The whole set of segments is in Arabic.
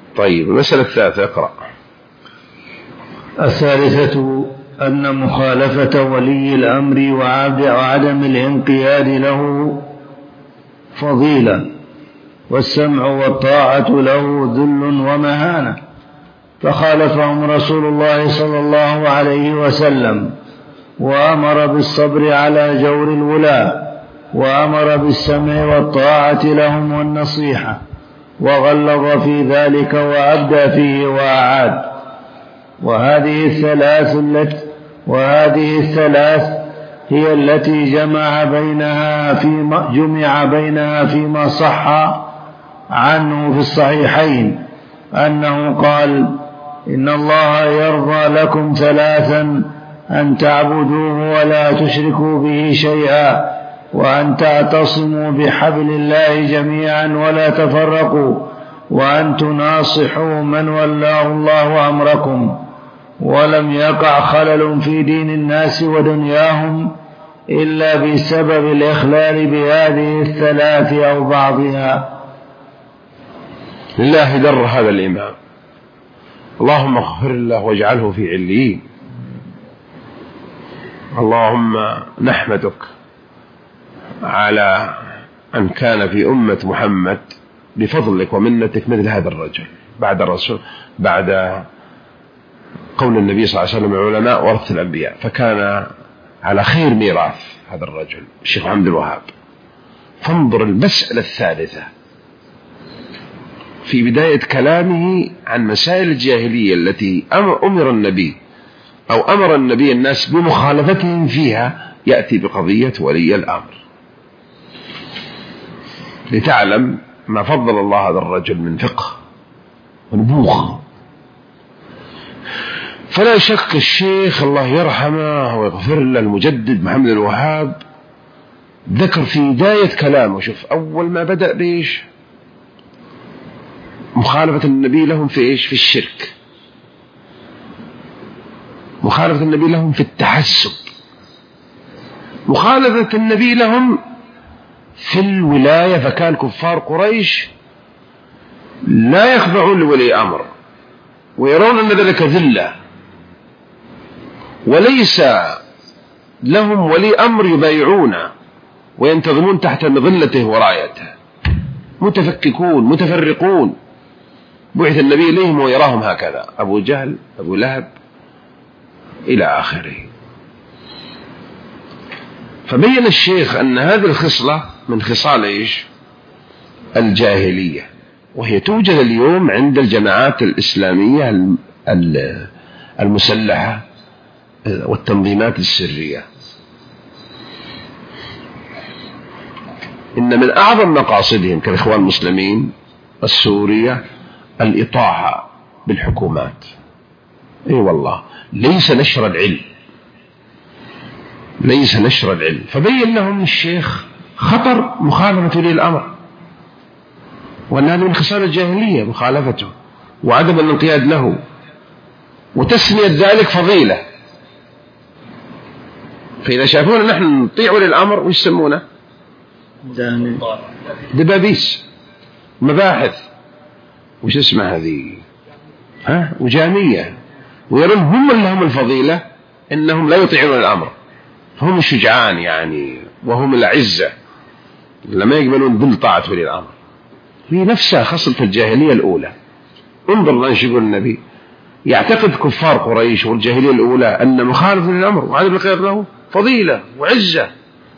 طيب المسألة الثالثة اقرأ. الثالثة أن مخالفة ولي الأمر وعدم الانقياد له فضيلة، والسمع والطاعة له ذل ومهانة، فخالفهم رسول الله صلى الله عليه وسلم وأمر بالصبر على جور الولاة، وأمر بالسمع والطاعة لهم والنصيحة، وغلظ في ذلك وأبدى فيه وأعاد. وهذه الثلاث هي التي جمع بينها فيما صح عنه في الصحيحين أنه قال: إن الله يرضى لكم ثلاثا: أن تعبدوه ولا تشركوا به شيئا، وأن تعتصموا بحبل الله جميعا ولا تفرقوا، وأن تناصحوا من ولاه الله أمركم. ولم يقع خلل في دين الناس ودنياهم إلا بسبب الإخلال بهذه الثلاث أو بعضها. لله در هذا الإمام، اللهم اغفر له واجعله في عليين. اللهم نحمدك على أن كان في أمة محمد بفضلك ومنتك مثل هذا الرجل بعد قول النبي صلى الله عليه وسلم: العلماء ورثة الأنبياء. فكان على خير ميراث هذا الرجل الشيخ محمد الوهاب. فانظر المسألة الثالثة في بداية كلامه عن مسائل الجاهلية التي أمر النبي الناس بمخالفتهم فيها، يأتي بقضية ولي الأمر لتعلم ما فضل الله هذا الرجل من فقه ونبوغ. فلا شك الشيخ الله يرحمه ويغفر له المجدد محمد الوهاب ذكر في بداية كلامه، شوف أول ما بدأ بإيش؟ مخالفة النبي لهم في إيش؟ في الشرك. مخالفة النبي لهم في التحسب. مخالفة النبي لهم في الولاية، فكان كفار قريش لا يخضعون لولي أمر ويرون أن ذلك ذلة، وليس لهم ولي أمر يبايعون وينتظمون تحت مظلته ورايته، متفككون متفرقون. بعث النبي إليهم ويراهم هكذا: أبو جهل، أبو لهب، إلى آخره. فبين الشيخ أن هذه الخصلة من خصال إيش؟ الجاهلية، وهي توجد اليوم عند الجماعات الإسلامية المسلحة والتنظيمات السرية. إن من أعظم مقاصدهم كالإخوان المسلمين السورية الإطاحة بالحكومات. أي والله، ليس نشر العلم. فبين لهم الشيخ خطر مخالفة ولي الأمر، وأن هذا من خصال الجاهلية مخالفته وعدم الانقياد له، وتسمية ذلك فضيلة. فإذا شافونا نحن نطيع ولي الأمر وش يسمونه؟ دبابيس، مباحث، وش اسمها هذه؟ وجامية، ويرون هم اللي هم الفضيلة، إنهم لا يطيعون الأمر، هم الشجعان يعني، وهم العزة لما يقبلون ذل طاعة ولي الأمر. هي نفسها خصلة الجاهلية الأولى. انظر ما يقول النبي: يعتقد كفار قريش والجاهلية الأولى أن مخالفة للأمر وعدم الخير له فضيلة وعزة.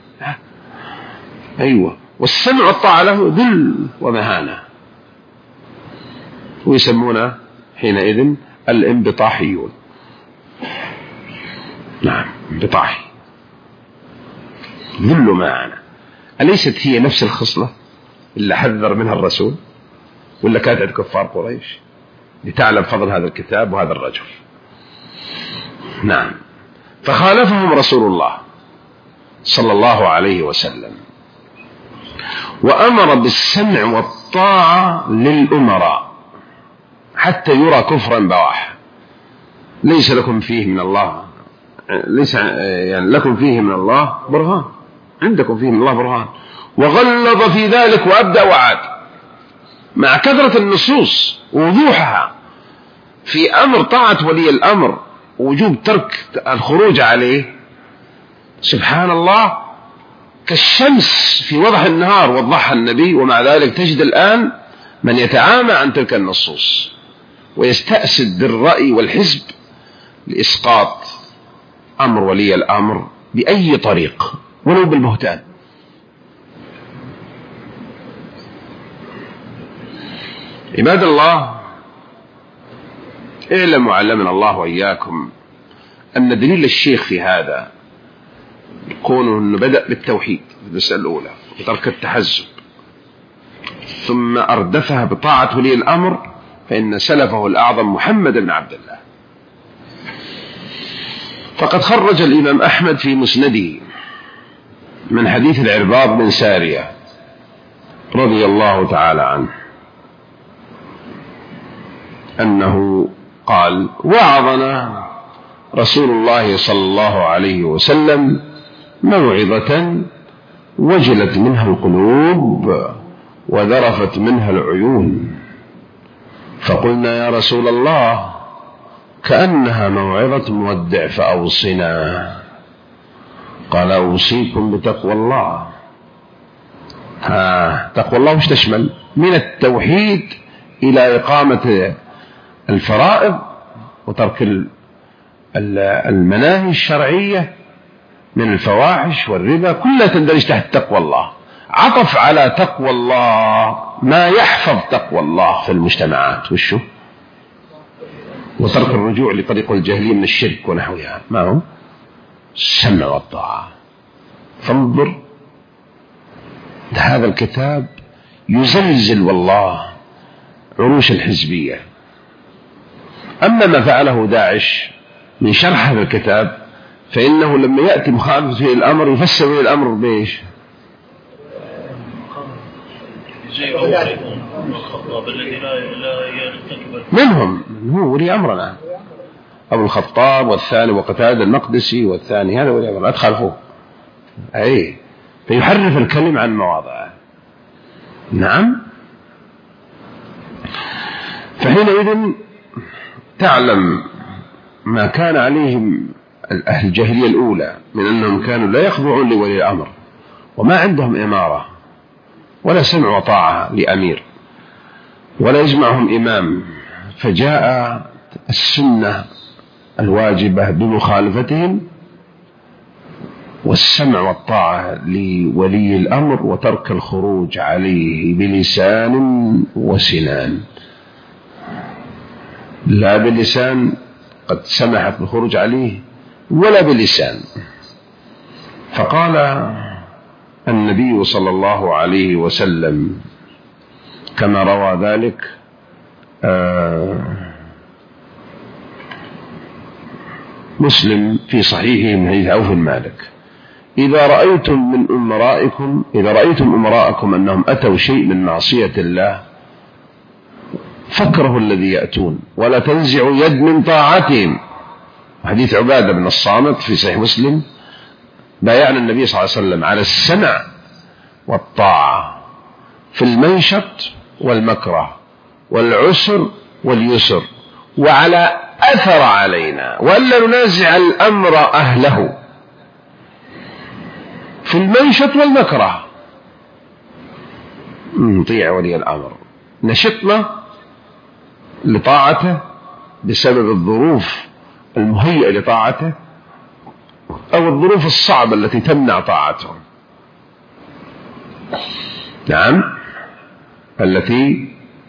أيوة، والسمع والطاعة له ذل ومهانة، ويسمونه حينئذ الانبطاحيون. نعم، انبطاحي، ذل ومهانة. أليست هي نفس الخصلة اللي حذر منها الرسول ولا كانت عند كفار قريش؟ لتعلم فضل هذا الكتاب وهذا الرجل. نعم، فخالفهم رسول الله صلى الله عليه وسلم وأمر بالسمع والطاعة للأمراء حتى يرى كفرا بواح، ليس لكم فيه من الله، ليس يعني لكم فيه من الله برهان، عندكم فيه من الله برهان. وغلظ في ذلك وأبدأ وعاد. مع كثرة النصوص ووضوحها في أمر طاعة ولي الأمر ووجوب ترك الخروج عليه، سبحان الله، كالشمس في وضح النهار وضحها النبي. ومع ذلك تجد الآن من يتعامى عن تلك النصوص ويستأسد بالرأي والحزب لإسقاط أمر ولي الأمر بأي طريق ولو بالبهتان. عباد الله، اعلموا علمنا الله وإياكم أن دليل الشيخ في هذا كونه أنه بدأ بالتوحيد في المسألة الأولى وترك التحزب ثم أردفها بطاعة ولي الأمر، فإن سلفه الأعظم محمد بن عبد الله فقد خرج الإمام أحمد في مسنده من حديث العرباض بن سارية رضي الله تعالى عنه أنه قال: وعظنا رسول الله صلى الله عليه وسلم موعظة وجلت منها القلوب وذرفت منها العيون، فقلنا يا رسول الله كأنها موعظة مودع فأوصنا. قال: أوصيكم بتقوى الله. تقوى الله وش تشمل؟ من التوحيد إلى إقامة الفرائض وترك المناهي الشرعية من الفواحش والربا، كلها تندرج تحت تقوى الله. عطف على تقوى الله ما يحفظ تقوى الله في المجتمعات، وشو؟ وترك الرجوع لطريق الجاهلية من الشرك ونحوها، ما هو؟ السمع والطاعة. فانظر، هذا الكتاب يزلزل والله عروش الحزبية. أما ما فعله داعش من شرح هذا الكتاب فإنه لما يأتي مخالف في الأمر يفسر الأمر بإيش؟ منهم هو ولي أمرنا أبو الخطاب، والثاني وقتادة المقدسي، والثاني هذا ولي أمر أدخل فوق، أي فيحرف الكلم عن مواضعه. نعم. فحينئذ تعلم ما كان عليهم أهل الجاهلية الأولى من أنهم كانوا لا يخضعون لولي الأمر وما عندهم إمارة ولا سمع وطاعة لأمير ولا يجمعهم إمام، فجاء السنة الواجبة بمخالفتهم والسمع والطاعة لولي الأمر وترك الخروج عليه بلسان وسنان. لا بلسان قد سمحت بالخروج عليه ولا بلسان. فقال النبي صلى الله عليه وسلم كما روى ذلك مسلم في صحيحه من حديث عوف بن مالك: إذا رأيتم أمراءكم أنهم أتوا شيء من معصية الله فاكرهوا الذي يأتون ولا تنزعوا يد من طاعتهم. حديث عبادة بن الصامت في صحيح مسلم: بايعنا النبي صلى الله عليه وسلم على السمع والطاعة في المنشط والمكره والعسر واليسر وعلى أثر علينا وألا ننازع الأمر أهله. في المنشط والمكره نطيع ولي الأمر، نشطنا لطاعته بسبب الظروف المهيئة لطاعته أو الظروف الصعبة التي تمنع طاعته. نعم، التي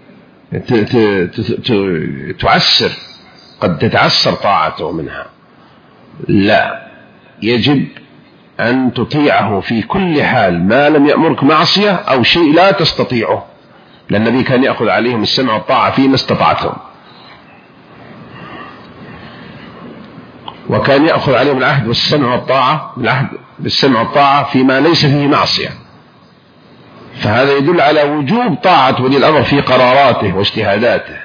تعسر، قد تتعسر طاعته منها. لا، يجب أن تطيعه في كل حال ما لم يأمرك معصية أو شيء لا تستطيعه، لأن النبي كان يأخذ عليهم السمع والطاعة فيما استطعتهم، وكان يأخذ عليهم العهد بالسمع والطاعة فيما ليس فيه معصية. فهذا يدل على وجوب طاعة ولي الأمر في قراراته واجتهاداته،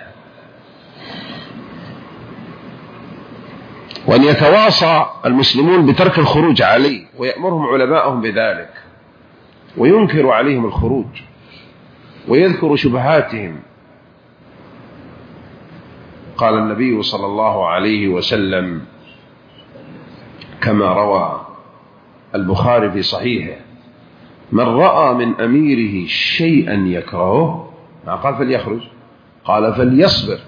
وأن يتواصى المسلمون بترك الخروج عليه ويأمرهم علماءهم بذلك وينكر عليهم الخروج. ويذكر شبهاتهم. قال النبي صلى الله عليه وسلم كما روى البخاري في صحيحه: من رأى من أميره شيئا يكرهه، ما قال فليخرج، قال فليصبر،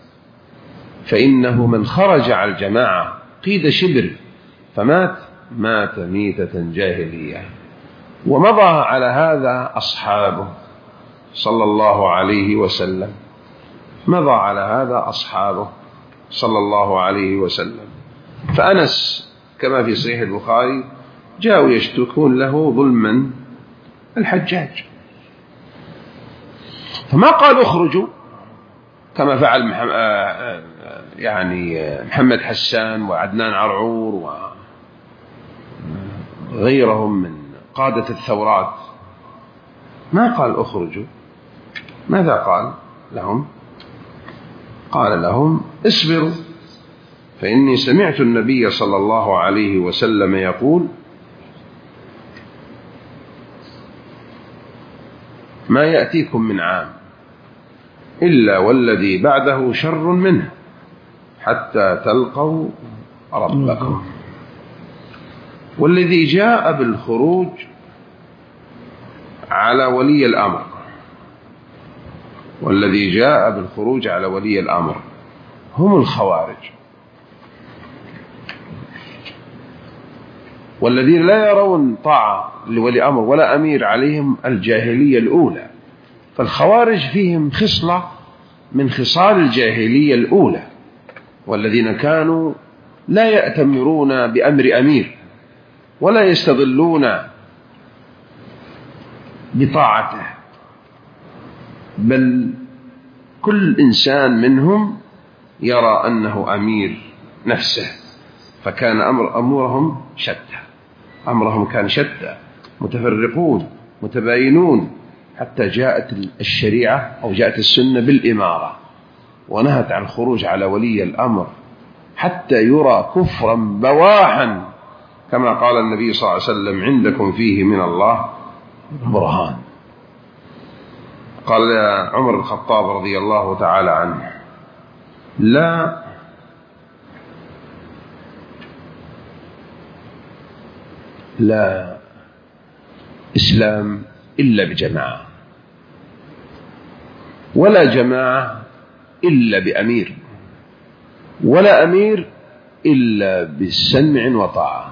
فإنه من خرج على الجماعة قيد شبر فمات مات ميتة جاهلية. ومضى على هذا أصحابه صلى الله عليه وسلم، مضى على هذا أصحابه صلى الله عليه وسلم. فأنس كما في صحيح البخاري جاءوا يشتكون له ظلما الحجاج، فما قال اخرجوا كما فعل محمد حسان وعدنان عرعور وغيرهم من قادة الثورات. ما قال اخرجوا، ماذا قال لهم؟ قال لهم اصبروا، فإني سمعت النبي صلى الله عليه وسلم يقول: ما يأتيكم من عام إلا والذي بعده شر منه حتى تلقوا ربكم. والذي جاء بالخروج على ولي الأمر، والذي جاء بالخروج على ولي الأمر هم الخوارج، والذين لا يرون طاعة لولي أمر ولا أمير عليهم الجاهلية الأولى. فالخوارج فيهم خصلة من خصال الجاهلية الأولى، والذين كانوا لا يأتمرون بأمر أمير ولا يستظلون بطاعته، بل كل إنسان منهم يرى أنه أمير نفسه، فكان أمرهم شتى، أمرهم كان شتى، متفرقون متباينون، حتى جاءت الشريعة أو جاءت السنة بالإمارة ونهت عن الخروج على ولي الأمر حتى يرى كفرا بواحا، كما قال النبي صلى الله عليه وسلم: عندكم فيه من الله برهان. قال عمر الخطاب رضي الله تعالى عنه: لا إسلام إلا بجماعة، ولا جماعة إلا بأمير، ولا أمير إلا بالسمع وطاعة.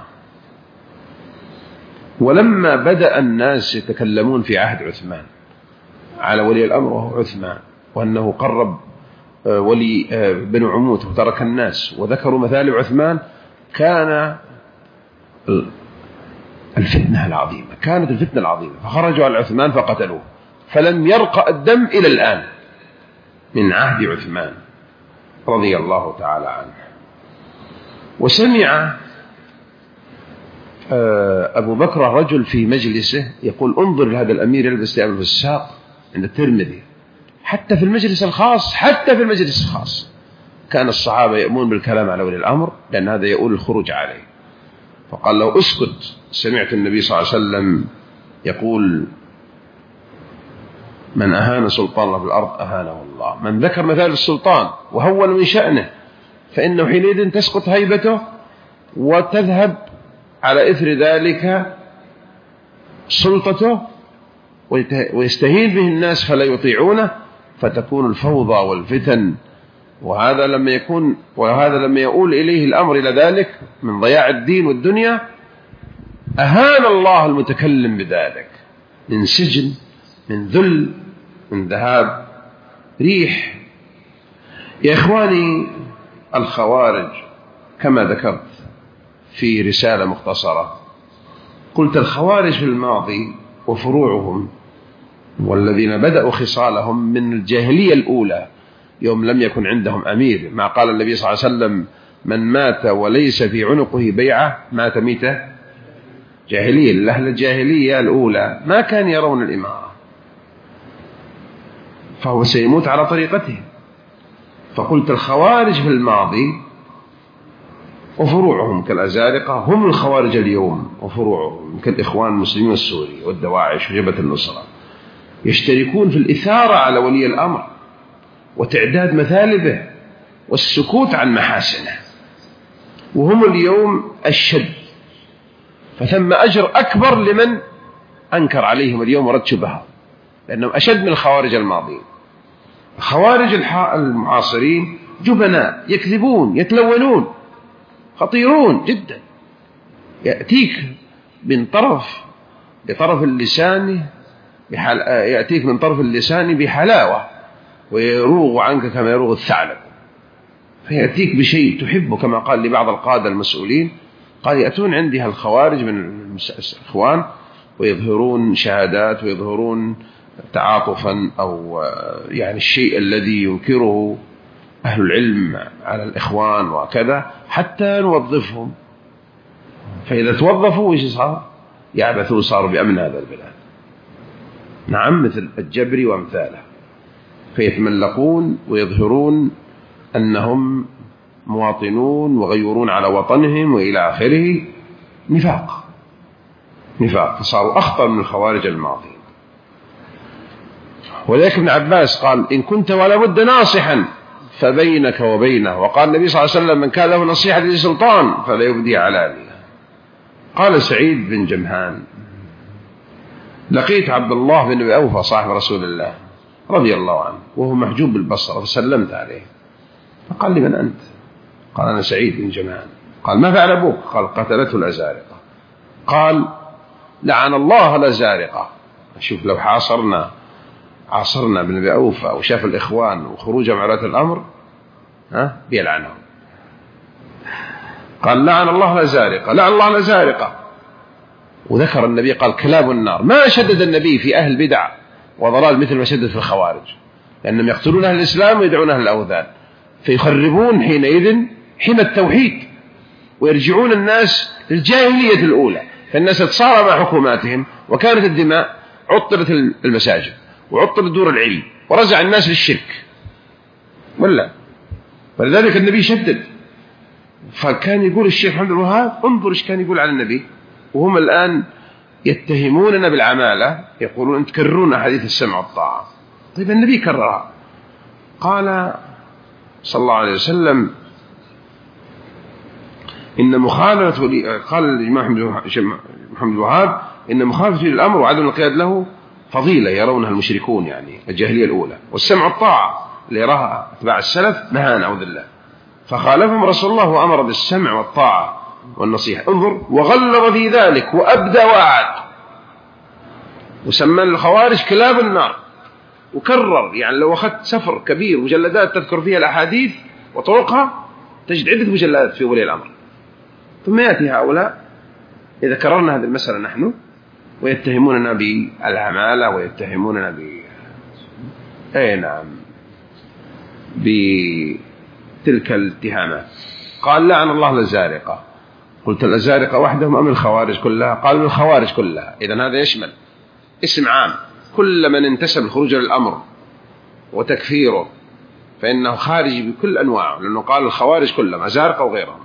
ولما بدأ الناس يتكلمون في عهد عثمان على ولي الأمر وهو عثمان، وأنه قرب ولي بن عموت وترك الناس، وذكروا مثال عثمان، كان الفتنة العظيمة، كانت الفتنة العظيمة، فخرجوا على عثمان فقتلوه، فلم يرقى الدم إلى الآن من عهد عثمان رضي الله تعالى عنه. وسمع أبو بكر رجل في مجلسه يقول: انظر لهذا الأمير يلبس ثياب الفساق، عند الترمذي. حتى في المجلس الخاص، حتى في المجلس الخاص كان الصحابة يأمون بالكلام على ولي الأمر، لأن هذا يؤول الخروج عليه. فقال له: اسكت، سمعت النبي صلى الله عليه وسلم يقول: من أهان سلطان في الأرض أهانه الله. من ذكر مثال السلطان وهول من شأنه فإنه حينئذ تسقط هيبته وتذهب على إثر ذلك سلطته، ويستهين به الناس فلا يطيعونه، فتكون الفوضى والفتن. وهذا لما يؤول إليه الأمر إلى ذلك من ضياع الدين والدنيا، أهان الله المتكلم بذلك، من سجن، من ذل، من ذهاب ريح. يا إخواني، الخوارج كما ذكرت في رسالة مختصرة، قلت الخوارج في الماضي وفروعهم والذين بدأوا خصالهم من الجاهلية الأولى، يوم لم يكن عندهم أمير، ما قال النبي صلى الله عليه وسلم: من مات وليس في عنقه بيعة مات ميتة جاهلية. أهل الجاهلية الأولى ما كان يرون الإمارة، فهو سيموت على طريقته. فقلت الخوارج في الماضي وفروعهم كالأزارقة هم الخوارج اليوم، وفروعهم كالإخوان المسلمين السوري والدواعش وجبهة النصرة. يشتركون في الإثارة على ولي الأمر وتعداد مثالبه والسكوت عن محاسنه، وهم اليوم الشد. فثم أجر أكبر لمن أنكر عليهم اليوم ورد شبهه، لأنهم أشد من الخوارج الماضين. الخوارج المعاصرين جبناء، يكذبون، يتلونون، خطيرون جدا. يأتيك من بطرف اللسان يأتيك من طرف اللسان بحلاوة ويروغ عنك كما يروغ الثعلب، فيأتيك بشيء تحبه، كما قال لبعض القادة المسؤولين، قال يأتون عندي هالخوارج من الإخوان ويظهرون شهادات ويظهرون تعاطفا أو يعني الشيء الذي ينكره أهل العلم على الإخوان وكذا حتى نوظفهم. فإذا توظفوا وإيش صار؟ يعبثوا، صاروا بأمن هذا البلاد. نعم، مثل الجبري وامثاله، فيتملقون ويظهرون أنهم مواطنون وغيورون على وطنهم وإلى آخره. نفاق، فصاروا أخطر من الخوارج الماضين. ولذلك ابن عباس قال: إن كنت ولا بد ناصحا فبينك وبينه. وقال النبي صلى الله عليه وسلم: من كان له نصيحة لسلطان فلا يبدي علانية. قال سعيد بن جمهان: لقيت عبد الله بن أبي أوفى صاحب رسول الله رضي الله عنه وهو محجوب بالبصرة، فسلمت عليه فقال لي: من أنت؟ قال: أنا سعيد بن جمهان. قال: ما فعل أبوك؟ قال: قتلته الأزارقة. قال: لعن الله الأزارقة. شوف، لو عاصرنا بن أبي أوفى وشاف الإخوان وخروجهم على الأمر بيلعنهم. قال: لعن الله الأزارقة، لعن الله الأزارقة. وذكر النبي قال: كلاب النار. ما شدد النبي في أهل بدع وضلال مثل ما شدد في الخوارج، لأنهم يقتلون أهل الإسلام ويدعون أهل الأوثان، فيخربون حينئذ حمى التوحيد ويرجعون الناس للجاهلية الأولى. فالناس تصارى مع حكوماتهم، وكانت الدماء، عطلت المساجد وعطلت دور العلم ورجع الناس للشرك ولا. فلذلك النبي شدد. فكان يقول الشيخ محمد الوهاب: انظر ايش كان يقول على النبي. وهم الآن يتهموننا بالعمالة، يقولون أنت تكررون أحاديث السمع والطاعة. طيب النبي كررها. قال صلى الله عليه وسلم: إن مخالفة، قال الإمام محمد الوهاب: إن مخالفة للأمر وعدم القياد له فضيلة يرونها المشركون، يعني الجاهلية الأولى، والسمع والطاعة اللي يراها أتباع السلف مهانة أعوذ بالله. فخالفهم رسول الله وأمر بالسمع والطاعة والنصيحة. انظر، وغلظ في ذلك وأبدى وأعد، وسمى الخوارج كلاب النار، وكرر. يعني لو أخذت سفر كبير مجلدات تذكر فيها الأحاديث وطرقها تجد عدة مجلدات في ولي الأمر. ثم يأتي هؤلاء إذا كررنا هذه المسألة نحن ويتهموننا بالعمالة ويتهموننا بتلك الاتهامات. قال: لعن الله الأزارقة. قلت: الأزارقة وحدهم أم الخوارج كلها؟ قال: الخوارج كلها. إذن هذا يشمل اسم عام، كل من انتسب الخروج للأمر وتكفيره فإنه خارج بكل أنواعه، لأنه قال الخوارج كلهم أزارقة وغيرهم.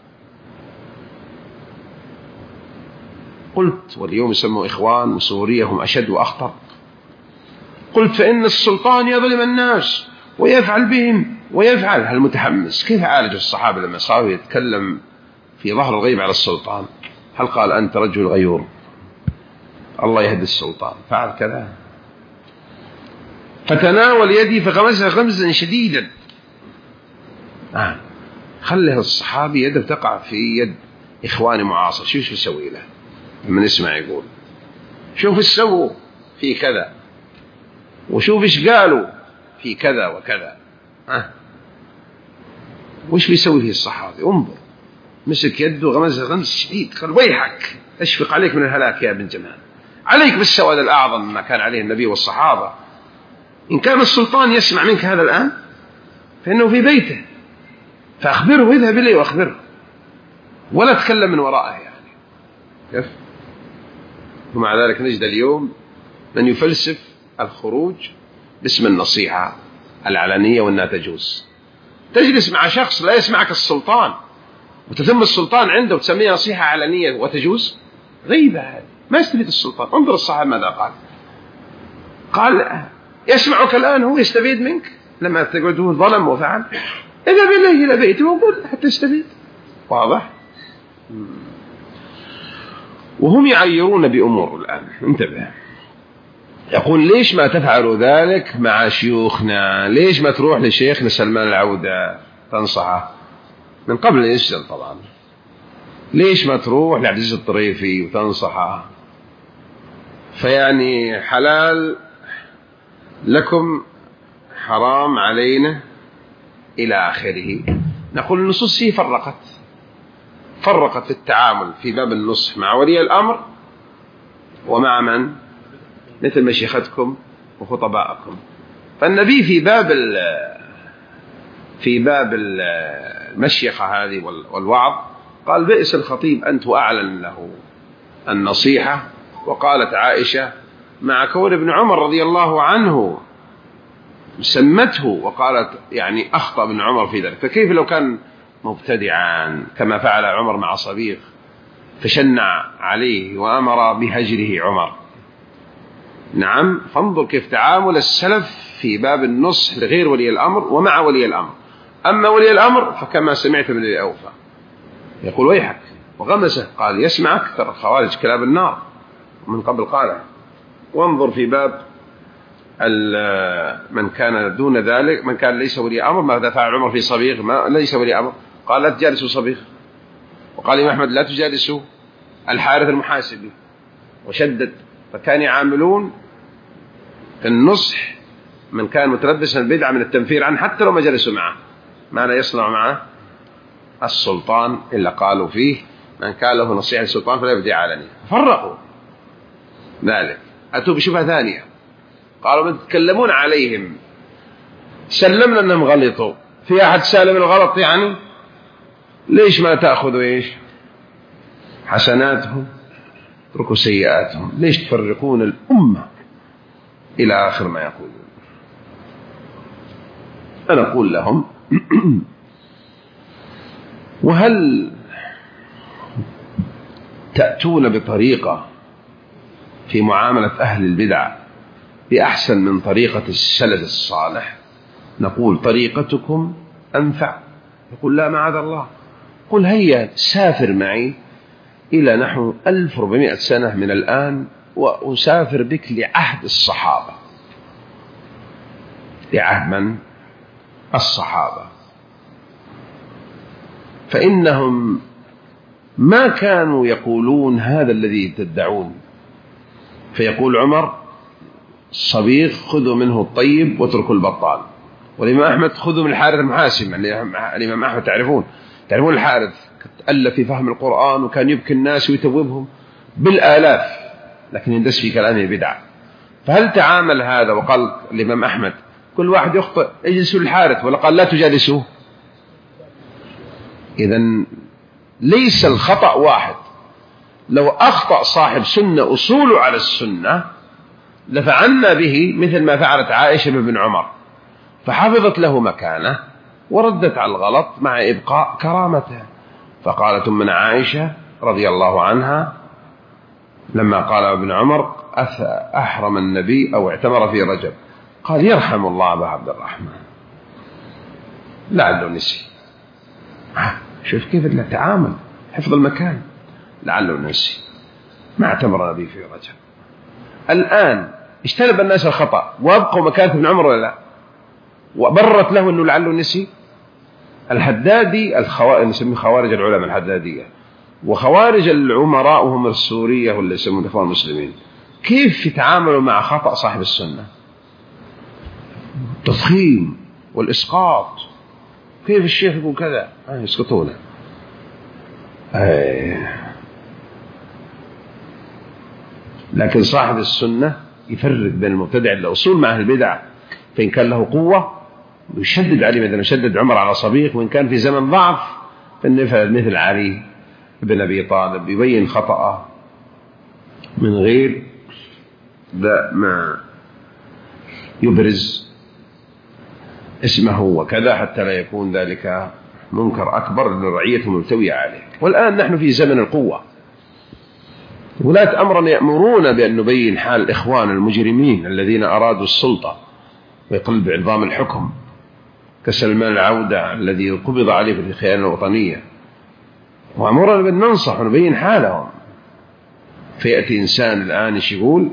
قلت: واليوم يسموا إخوان وسوريا هم أشد وأخطر. قلت: فإن السلطان يظلم الناس ويفعل بهم ويفعل. هل متحمس كيف عالج الصحابة لما صاروا يتكلم في ظهر الغيب على السلطان؟ هل قال: أنت رجل غيور الله يهدي السلطان، فعل كذا؟ فتناول يدي فغمسها غمزا شديدا. خلي الصحابي يده تقع في يد إخواني معاصر. شوف يسوي له لما نسمع يقول: شوف ايش سووا في كذا، وشوف ايش قالوا في كذا وكذا. وش بيسوي فيه الصحابي؟ انظر، مسك يده وغمزها غمز شديد. قال: ويحك، اشفق عليك من الهلاك يا ابن جمال، عليك بالسواد الأعظم ما كان عليه النبي والصحابة. إن كان السلطان يسمع منك هذا الآن فإنه في بيته، فأخبره، اذهب إليه وأخبره، ولا تكلم من ورائه. يعني كيف؟ ومع ذلك نجد اليوم من يفلسف الخروج باسم النصيحة العلنية وأنها تجوز. تجلس مع شخص لا يسمعك السلطان وتتم السلطان عنده وتسميها نصيحة علنية وتجوز؟ غيبة هذه، ما يستفيد السلطان. انظر الصحابة ماذا قال. قال يسمعك الآن، هو يستفيد منك لما تقعد هو ظلم وفعل، اذهب إليه إلى بيته وقل حتى يستفيد. واضح؟ وهم يعيرون بأمور الآن، انتبه. يقول ليش ما تفعلوا ذلك مع شيوخنا؟ ليش ما تروح لشيخنا سلمان العودة تنصحه من قبل أن يسجل طبعا؟ ليش ما تروح لعبد العزيز الطريفي وتنصحه؟ فيعني حلال لكم حرام علينا إلى آخره. نقول النصوص فيه فرقت في التعامل في باب النصح مع ولي الأمر ومع من؟ مثل مشيختكم وخطباءكم. فالنبي في باب المشيخة هذه والوعظ قال بئس الخطيب أنت وأعلن له النصيحة. وقالت عائشة مع كون ابن عمر رضي الله عنه سمته وقالت يعني أخطأ ابن عمر في ذلك، فكيف لو كان مبتدعا كما فعل عمر مع صبيغ فشنع عليه وأمر بهجره عمر؟ نعم. فانظر كيف تعامل السلف في باب النصح لغير ولي الأمر ومع ولي الأمر. أما ولي الأمر فكما سمعت من الأوفى يقول ويحك وغمسه، قال يسمع أكثر خوارج كلاب النار من قبل قاله. وانظر في باب من كان دون ذلك، من كان ليس ولي أمر، ماذا فعل عمر في صبيغ؟ ما ليس ولي أمر، قال لا تجالسوا صبيغ. وقال الإمام أحمد لا تجالسوا الحارث المحاسبي، وشدد. فكان يعاملون في النصح من كان متلبسا بدعة من التنفير عنه حتى لو ما جلسوا معه. ما لا يصنع معه السلطان إلا قالوا فيه من كان له نصيحة للسلطان فلا يبدي علني. فرقوا ذلك. أتوا بشبهة ثانية، قالوا من تتكلمون عليهم سلمنا أنهم غلطوا، في أحد سالم الغلط يعني؟ ليش ما تأخذوا إيش حسناتهم اتركوا سيئاتهم؟ ليش تفرقون الأمة؟ إلى آخر ما يقولون. أنا أقول لهم وهل تأتون بطريقة في معاملة أهل البدع بأحسن من طريقة السلف الصالح؟ نقول طريقتكم أنفع. يقول لا معاذ الله. قل هيا سافر معي إلى نحو 1400 سنة من الآن وأسافر بك لعهد الصحابة. لعهد من؟ الصحابة. فإنهم ما كانوا يقولون هذا الذي تدعون. فيقول عمر صبيغ خذوا منه الطيب واتركوا البطال. والإمام أحمد خذوا من الحارث المحاسب. الإمام أحمد تعرفون الحارث ألف في فهم القرآن وكان يبكي الناس ويتوبهم بالآلاف، لكن يندس في كلامه بدعة. فهل تعامل هذا وقال الإمام أحمد كل واحد يخطئ اجلسوا الحارث، ولا قال لا تجالسوه؟ إذن ليس الخطأ واحد. لو أخطأ صاحب سنة أصول على السنة لفعلنا به مثل ما فعلت عائشة بن عمر، فحفظت له مكانه وردت على الغلط مع إبقاء كرامته. فقالت من عائشة رضي الله عنها لما قال ابن عمر أحرم النبي أو اعتمر في رجب، قال يرحم الله أبا عبد الرحمن لعله نسي. شوف كيف التعامل، حفظ المكان، لعله نسي، ما اعتمر النبي في رجب. الآن اجتنب الناس الخطأ وابقوا مكانة ابن عمر ولا لا؟ وبرت له أنه لعله نسي. الحدادي نسميه خوارج العلماء الحدادية، وخوارج العمراء وهم السورية واللي يسمون الإخوان المسلمين، كيف يتعاملوا مع خطأ صاحب السنة؟ التضخيم والإسقاط. كيف الشيخ يقول كذا يسقطونه. لكن صاحب السنة يفرق بين المبتدع الأصول مع أهل البدع، فإن كان له قوة يشدد عليه مثل يشدد عمر على صبيغ، وإن كان في زمن ضعف فالنفع مثل علي بن أبي طالب يبين خطأه من غير ما يبرز اسمه وكذا، حتى لا يكون ذلك منكر أكبر لرعيته ملتوية عليه. والآن نحن في زمن القوة، ولاة أمرا يأمرون بأن نبين حال الإخوان المجرمين الذين أرادوا السلطة ويقلب عظام الحكم، كسلمان العودة الذي قبض عليه في الخيانة الوطنية، وأمرنا بأن ننصح ونبين حالهم. فيأتي إنسان الآن يقول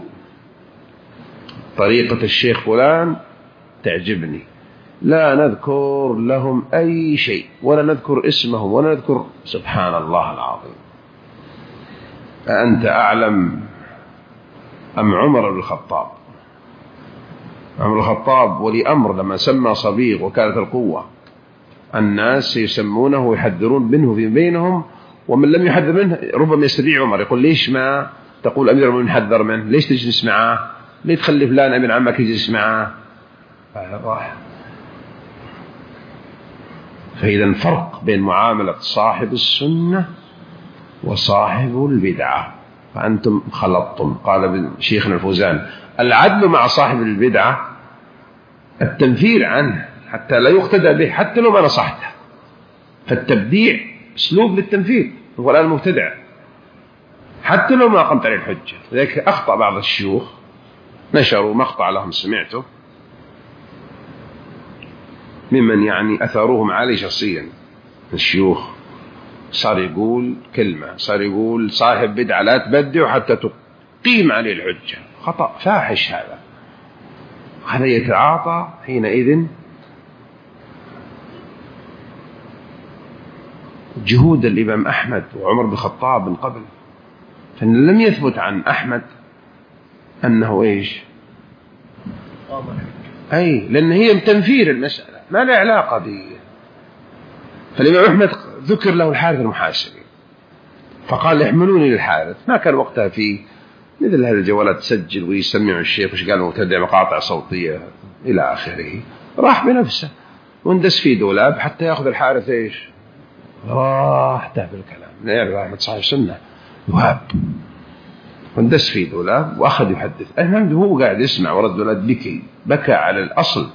طريقة الشيخ فلان تعجبني، لا نذكر لهم أي شيء ولا نذكر اسمهم ولا نذكر، سبحان الله العظيم. أأنت أعلم أم عمر بن الخطاب؟ عمر بن الخطاب ولي أمر لما سمى صبيغ وكالة القوة الناس يسمونه ويحذرون منه في بينهم، ومن لم يحذر منه ربما يستدعي عمر يقول ليش ما تقول أمير المؤمنين حذر منه، ليش تجلس معاه، ليه تخلي فلان ابن عمك يجلس معاه. فإذا فرق بين معاملة صاحب السنة وصاحب البدعة، فأنتم خلطتم. قال شيخنا الفوزان العدل مع صاحب البدعة التنفير عنه حتى لا يقتدى به حتى لو ما نصحته، فالتبديع اسلوب للتنفير، هو الآن مبتدع حتى لو ما قمت عليه الحجة. لذلك أخطأ بعض الشيوخ، نشروا مقطع لهم سمعته ممن يعني أثروهم علي شخصيا الشيوخ، صار يقول كلمة، صار يقول صاحب بدعة لا تبدع حتى تقيم عليه الحجة. خطأ فاحش هذا يتعاطى حينئذ جهود الإمام أحمد وعمر بن الخطاب من قبل، فإن لم يثبت عن أحمد أنه إيش أي، لأن هي تنفير المسألة ما له علاقة به. فالإمام أحمد ذكر له الحارث المحاسبي فقال يحملوني للحارث، ما كان وقتها في مثل هذه الجوالات تسجل ويسمع الشيخ وش قال مبتدع مقاطع صوتية إلى آخره، راح بنفسه واندس في دولاب حتى يأخذ الحارث إيش راح تهب الكلام، لا يعرف أحمد صاحب سنة يهاب، واندس في دولاب وأخذ يحدث. المهم هو قاعد يسمع ورد الدولاب بكى على الأصل،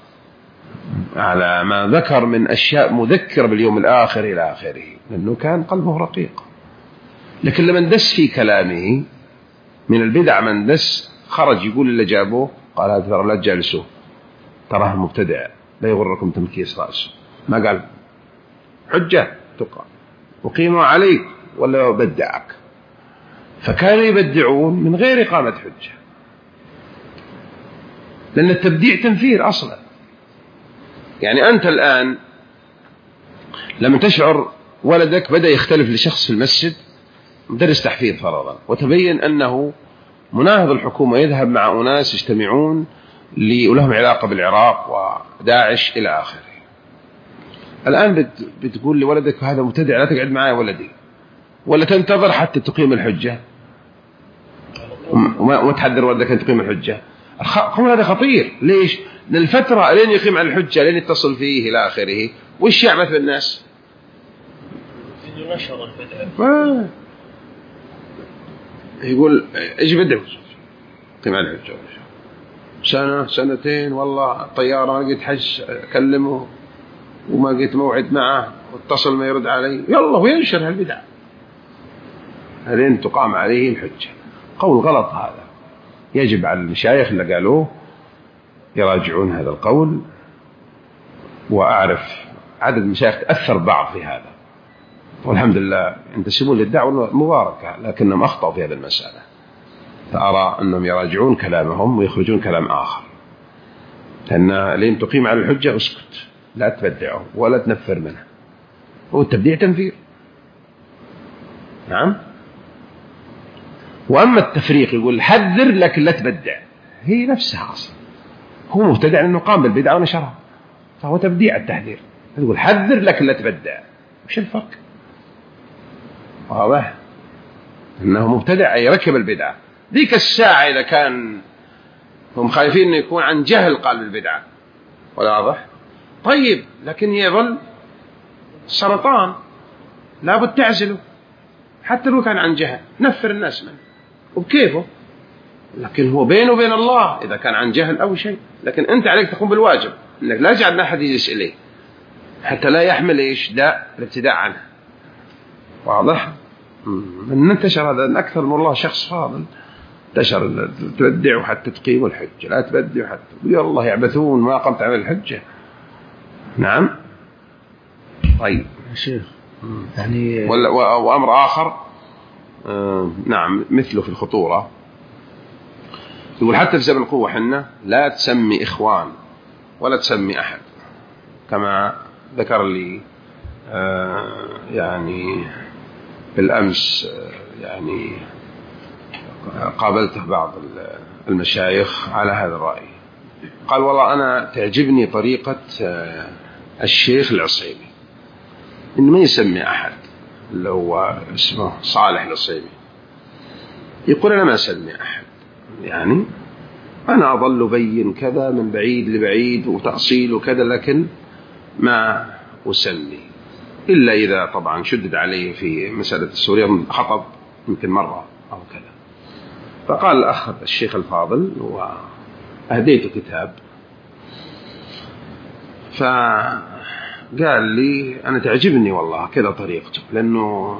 على ما ذكر من أشياء مذكرة باليوم الآخر إلى آخره، لأنه كان قلبه رقيق. لكن لما اندس في كلامه من البدع من دس خرج يقول اللي جابوه قال هذا ترى لا تجالسوه تراه مبتدع لا يغركم تمكيس رأسه، ما قال حجة تقع وقيموا عليك ولا بدعك. فكانوا يبدعون من غير إقامة حجة، لأن التبديع تنفير أصلا. يعني أنت الآن لما تشعر ولدك بدأ يختلف لشخص في المسجد مدرس تحفيظ فرضا، وتبين أنه مناهض الحكومة يذهب مع أناس يجتمعون ولهم علاقة بالعراق وداعش إلى آخره، الآن بتقول لولدك هذا مبتدع لا تقعد معي ولدي، ولا تنتظر حتى تقيم الحجة وما تحذر ولدك أن تقيم الحجة؟ القول هذا خطير. ليش؟ للفترة لين يقيم على الحجة لين يتصل فيه إلى آخره، وش يعمل في الناس؟ نشر البدع يقول ايش بدك قيم على الحجة سنة سنتين، والله الطيارة ما لقيت حج أكلمه وما لقيت موعد معه واتصل ما يرد علي، يلا وينشر هالبدع لين تقام عليه الحجة. قول غلط هذا، يجب على المشايخ اللي قالوه يراجعون هذا القول. وأعرف عدد مشايخ تأثر بعض في هذا، والحمد لله ينتسبون للدعوة مباركة، لكنهم أخطأوا في هذه المسألة، فأرى أنهم يراجعون كلامهم ويخرجون كلام آخر، لأن لين تقيم على الحجة اسكت لا تبدعه ولا تنفر منه، والتبديع تنفير. نعم. وأما التفريق يقول حذر لكن لا تبدع، هي نفسها أصلا، هو مبتدع لأنه قام بالبدعة ونشرها، فهو تبديع التحذير. يقول حذر لكن لا تبدع، وش الفرق؟ واضح أنه مبتدع أي ركب البدعة. ذيك الساعة إذا كان هم خايفين أنه يكون عن جهل قال بالبدعة، ولا واضح؟ طيب لكن يظل سرطان لابد تعزله حتى لو كان عن جهل، نفر الناس منه وبكيفه، لكن هو بينه وبين الله إذا كان عن جهل أو شيء. لكن أنت عليك تقوم بالواجب أنك لا تجعل أحد يجلس إليه حتى لا يحمل إيش داء الابتداع عنه. واضح؟ من انتشر هذا أكثر من الله شخص فاضل انتشر تبدع وحتى تقيم الحجة، لا تبدع حتى يا الله يعبثون ما قمت على الحجة. نعم. طيب شيخ يعني وأمر آخر نعم مثله في الخطورة، يقول حتى في زمن القوة حنا لا تسمي إخوان ولا تسمي أحد، كما ذكر لي يعني بالأمس يعني قابلته بعض المشايخ على هذا الرأي، قال والله أنا تعجبني طريقة الشيخ العصيمي إنه ما يسمي أحد، اللي هو اسمه صالح العصيمي، يقول أنا ما أسمي أحد، يعني أنا أظل بين كذا من بعيد لبعيد وتأصيل وكذا، لكن ما أسمي إلا إذا طبعا شدد عليه في مسألة السورية خطب يمكن مرة أو كذا. فقال الأخ الشيخ الفاضل وأهديته كتاب، فقال لي أنا تعجبني والله كذا طريقته، لأنه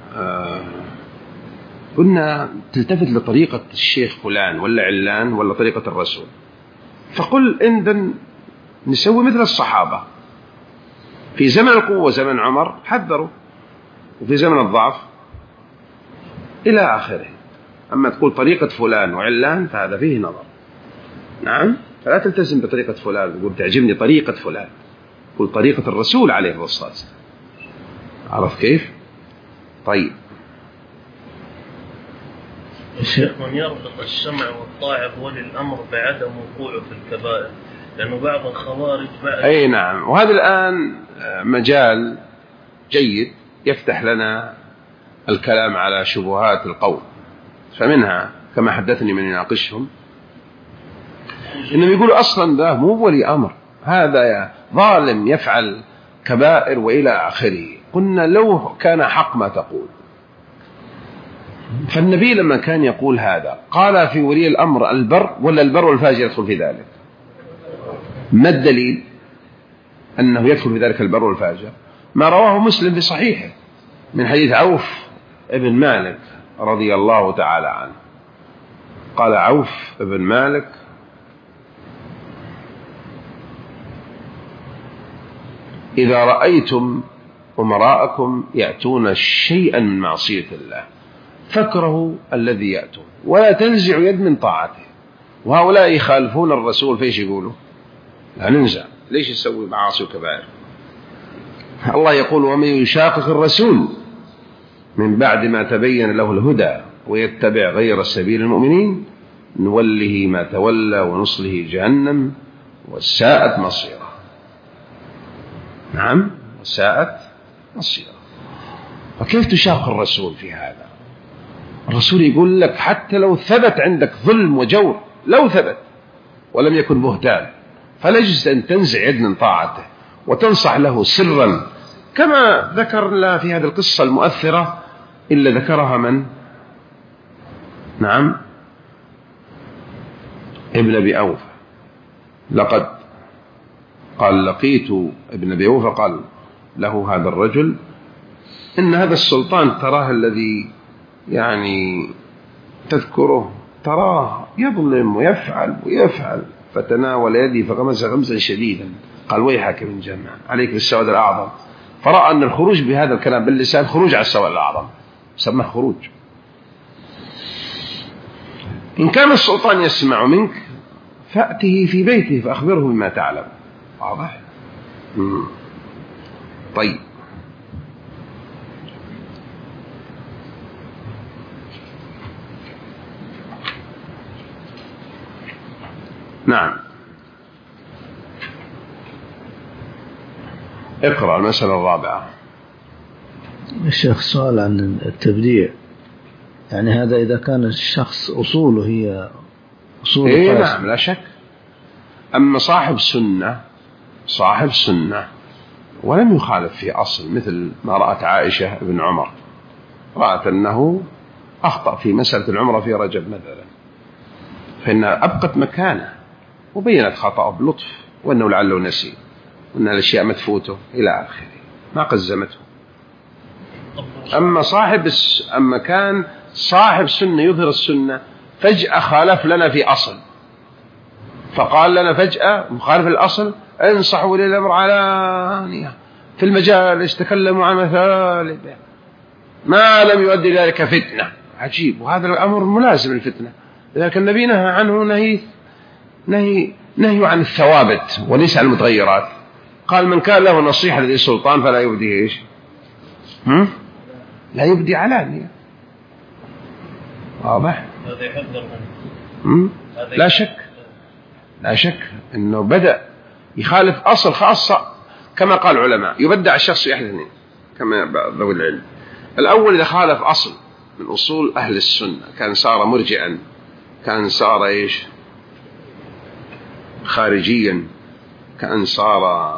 قلنا تلتفت لطريقة الشيخ فلان ولا علان ولا طريقة الرسول، فقل إن نسوي مثل الصحابة في زمن القوة زمن عمر حذروا، وفي زمن الضعف إلى آخره. أما تقول طريقة فلان وعلان فهذا فيه نظر. نعم، فلا تلتزم بطريقة فلان تقول تعجبني طريقة فلان، قل طريقة الرسول عليه الصلاة والسلام. عرف كيف؟ طيب الشيخ من يربط السمع والطاعة بولي الأمر بعدم وقوعه في الكبائر، لأنه بعض الخوارج أي نعم، وهذا الآن مجال جيد يفتح لنا الكلام على شبهات القوم. فمنها كما حدثني من يناقشهم إنهم يقولوا أصلا ده مو ولي أمر، هذا ظالم يفعل كبائر وإلى آخره. قلنا لو كان حق ما تقول، فالنبي لما كان يقول هذا قال في ولي الأمر البر ولا البر والفاجر يدخل في ذلك؟ ما الدليل أنه يدخل في ذلك البر والفاجر؟ ما رواه مسلم في صحيحه من حديث عوف ابن مالك رضي الله تعالى عنه. قال عوف ابن مالك إذا رأيتم أمراءكم يأتون شيئا من معصية الله فاكرهوا الذي يأتون ولا تنزع يد من طاعته. وهؤلاء يخالفون الرسول، فيش يقولوا لا ننزع، ليش يسوي معاصي وكبائر؟ الله يقول ومن يشاقق الرسول من بعد ما تبين له الهدى ويتبع غير سبيل المؤمنين نوله ما تولى ونصله جهنم وساءت مصيره. نعم، وساءت مصيره. وكيف تشاق الرسول في هذا؟ الرسول يقول لك حتى لو ثبت عندك ظلم وجور، لو ثبت ولم يكن بهتان، فلا يجوز أن تنزع يد من طاعته وتنصح له سرا، كما ذكر لنا في هذه القصة المؤثرة إلا ذكرها من؟ نعم، ابن أبي أوفى. لقد قال لقيت ابن أبي أوفى قال له هذا الرجل إن هذا السلطان تراه الذي يعني تذكره تراه يظلم ويفعل ويفعل، فتناول يدي فغمس غمزا شديدا قال ويحك من جمع عليك بالسواد الأعظم. فرأى أن الخروج بهذا الكلام باللسان خروج على السواد الأعظم، سماه خروج. إن كان السلطان يسمع منك فأته في بيته فأخبره بما تعلم. واضح؟ طيب نعم، اقرأ المسألة الرابعة. الشيخ سؤال عن التبديع، يعني هذا إذا كان الشخص أصوله هي أصول نعم لا شك. أما صاحب سنة ولم يخالف في أصل، مثل ما رأت عائشة بن عمر، رأت أنه أخطأ في مسألة العمرة في رجب مثلا، فإنها أبقت مكانه وبينت خطأه بلطف، وأنه لعله نسي وأن الأشياء متفوته إلى آخره، ما قزمته. أما كان صاحب سنة يظهر السنة فجأة خالف لنا في أصل، فقال لنا فجأة مخالف الأصل انصحوا ولي الأمر علانية في المجالس، تكلموا عن مثال ما لم يؤدي ذلك فتنة. عجيب، وهذا الأمر ملازم الفتنة، لكن النبي نهى عنه نهي عن الثوابت وليس عن المتغيرات. قال من كان له نصيحة لذي السلطان فلا يبدي إيش؟ لا يبدي علانية. واضح؟ هذا يحذر منه. لا شك أنه بدأ يخالف أصل خاصة، كما قال العلماء يبدع الشخص في أحد اثنين كما ذوي العلم. الأول إذا خالف أصل من أصول أهل السنة، كان صار مرجئا، كان صار إيش خارجيا، كان صار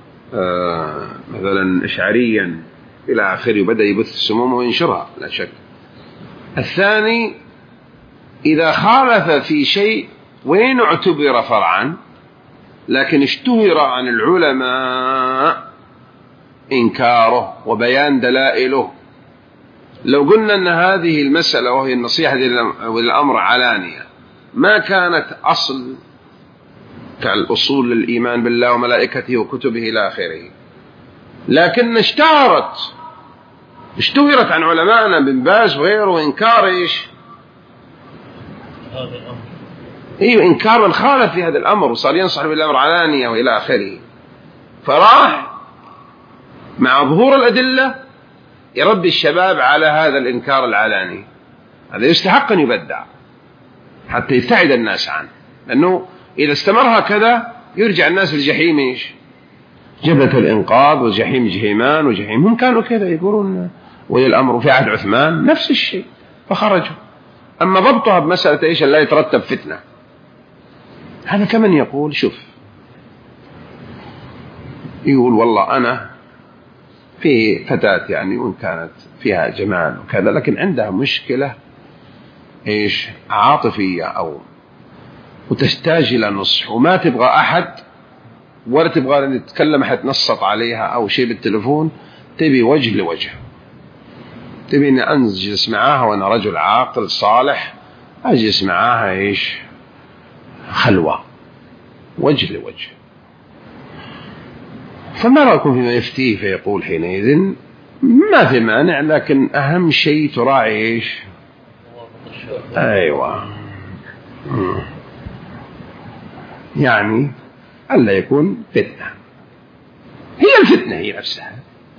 مثلا إشعريا إلى آخره، بدأ يبث السموم وينشرها لا شك. الثاني إذا خالف في شيء وين اعتبر فرعا لكن اشتهر عن العلماء إنكاره وبيان دلائله. لو قلنا أن هذه المسألة وهي النصيحة والأمر علانية ما كانت أصل كالأصول للإيمان بالله وملائكته وكتبه إلى آخره، لكن اشتهرت عن علمائنا بن باز وغيره إنكار إيش؟ هذا الأمر. أيوه، إنكار من خالف في هذا الأمر وصار ينصح بالأمر علانية وإلى آخره، فراح مع ظهور الأدلة يربي الشباب على هذا الإنكار العلاني. هذا يستحق أن يبدع حتى يبتعد الناس عنه، لأنه إذا استمر هكذا يرجع الناس للجحيم إيش؟ جبهة الإنقاذ وجحيم جهيمان وجحيم، هم كانوا كذا يقولون ولي الأمر في عهد عثمان نفس الشيء فخرجوا. أما ضبطها بمسألة إيش لا يترتب فتنة، هذا كمن يقول شوف يقول والله أنا في فتاة يعني وإن كانت فيها جمال وكذا لكن عندها مشكلة إيش عاطفية أو وتحتاج إلى نصح وما تبغى أحد ولا تبغى أن تتكلم أحد نصت عليها أو شيء بالتلفون، تبي وجه لوجه، تبي أن أجلس معاها وأنا رجل عاقل صالح أجلس معاها إيش خلوة وجه لوجه. فما رأيكم فيما يفتيه فيقول حينئذ ما في مانع، لكن أهم شيء تراعي إيش؟ أيوة، يعني ألا يكون فتنة. هي الفتنة هي نفسها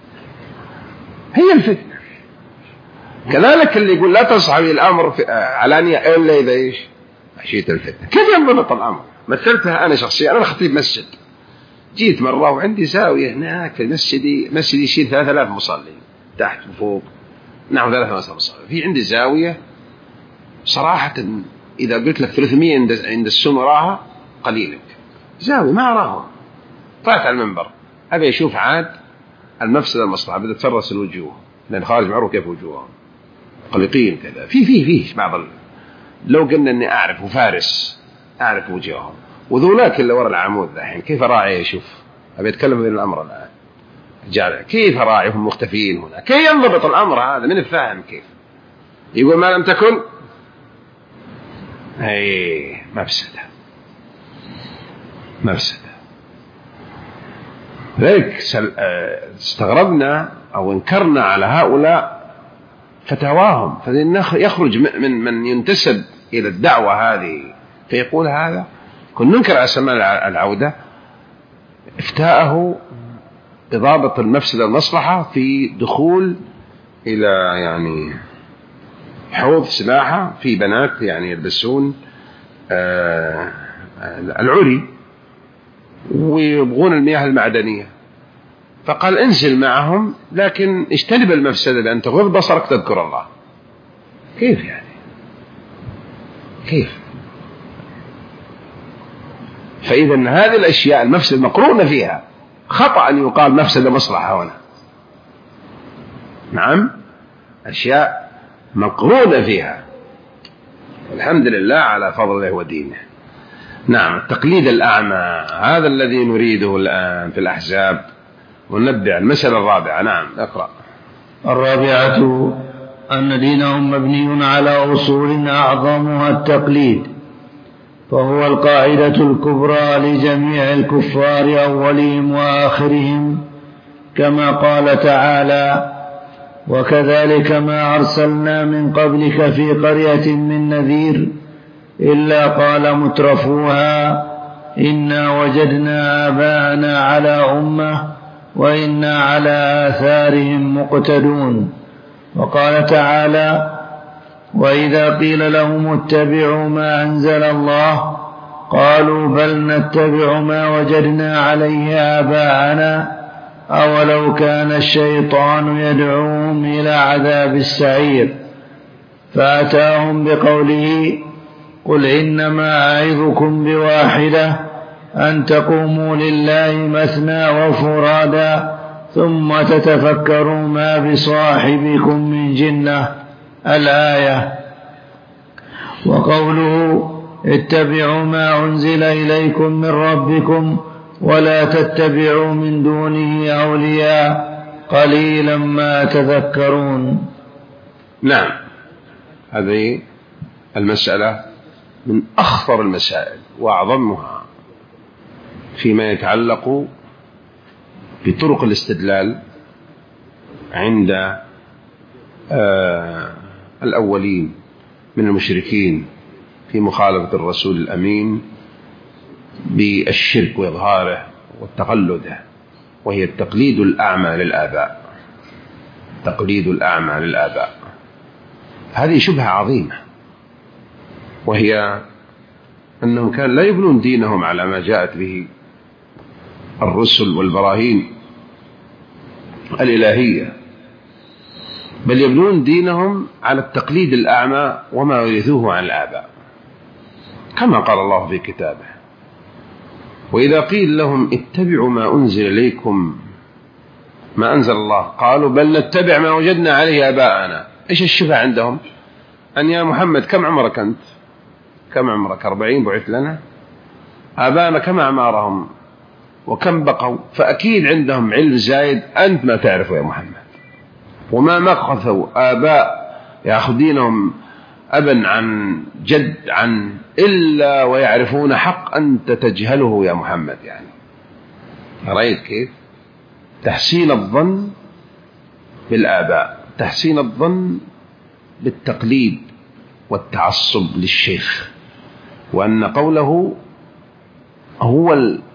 هي الفتنة. كذلك اللي يقول لا تصحبي الأمر علانية إلا إذا إيش خشيت الفتنة. كيف ينضبط الأمر؟ مثلتها أنا شخصيا، أنا خطيب مسجد، جيت مرة وعندي زاوية هناك في مسجدي يشيل 3000 مصلي تحت وفوق، نحو 3000 مصلي. في عندي زاوية صراحة إذا قلت لك 300 عند السن وراها قليلك، زاوية ما أراها. طلعت على المنبر أبي أشوف عاد المفسدة المصلحة، بدأت تفرس الوجوه لأن خارج معروف كيف وجوههم قلقين كذا في بعض لو قلنا أني أعرف وفارس أعرف وجوههم، وذولاك اللي وراء العمود الحين كيف راعي يشوف. أبي أتكلم بين الأمر الآن جارع كيف راعيهم مختفين هنا، كيف ينضبط الأمر هذا من الفاهم كيف يقول ما لم تكن أي مفسدة. لذلك استغربنا أو انكرنا على هؤلاء فتاواهم، يخرج من ينتسب إلى الدعوة هذه فيقول هذا. كنا ننكر على سلمان العودة افتاءه بضابط المفسدة المصلحة في دخول إلى يعني حوض سباحة في بنات يعني يلبسون العري ويبغون المياه المعدنية، فقال انزل معهم لكن اجتنب المفسدة بأن تغض بصرك تذكر الله. كيف يعني كيف؟ فإذا هذه الأشياء المفسدة مقرونة فيها، خطأ أن يقال مفسدة مصلحة هنا. نعم أشياء مقرونة فيها، الحمد لله على فضل الله ودينه. نعم التقليد الأعمى هذا الذي نريده الآن في الأحزاب. وننبع المسألة الرابعة. نعم اقرأ. الرابعة أن دينهم مبني على أصول أعظمها التقليد، فهو القاعدة الكبرى لجميع الكفار أولهم وآخرهم، كما قال تعالى: وكذلك ما أرسلنا من قبلك في قرية من نذير إلا قال مترفوها إنا وجدنا آباءنا على أمة وإنا على آثارهم مقتدون. وقال تعالى: وإذا قيل لهم اتبعوا ما أنزل الله قالوا بل نتبع ما وجدنا عليه آباءنا أولو كان الشيطان يدعوهم إلى عذاب السعير. فأتاهم بقوله: قل إنما أعظكم بواحدة أن تقوموا لله مثنى وفرادا ثم تتفكروا ما بصاحبكم من جنة، الآية. وقوله: اتبعوا ما أنزل إليكم من ربكم ولا تتبعوا من دونه أولياء قليلا ما تذكرون. نعم، هذه المسألة من أخطر المسائل وأعظمها فيما يتعلق بطرق الاستدلال عند الأولين من المشركين في مخالفة الرسول الأمين بالشرك وإظهاره والتقلد، وهي التقليد الأعمى للآباء. تقليد الأعمى للآباء هذه شبهة عظيمة، وهي أنهم كانوا لا يبنون دينهم على ما جاءت به الرسل والبراهين الإلهية، بل يبنون دينهم على التقليد الأعمى وما ورثوه عن الآباء، كما قال الله في كتابه: وإذا قيل لهم اتبعوا ما أنزل إليكم ما أنزل الله قالوا بل نتبع ما وجدنا عليه آباءنا. إيش الشبهة عندهم؟ أن يا محمد كم عمرك أنت؟ كم عمرك؟ 40 بعث لنا؟ آباءنا كم أعمارهم وكم بقوا؟ فأكيد عندهم علم زايد أنت ما تعرفه يا محمد، وما مكثوا آباء يأخذينهم أبا عن جد عن إلا ويعرفون حق أنت تجهله يا محمد. يعني رأيت كيف؟ تحسين الظن بالآباء، تحسين الظن بالتقليد والتعصب للشيخ، وأن قوله هو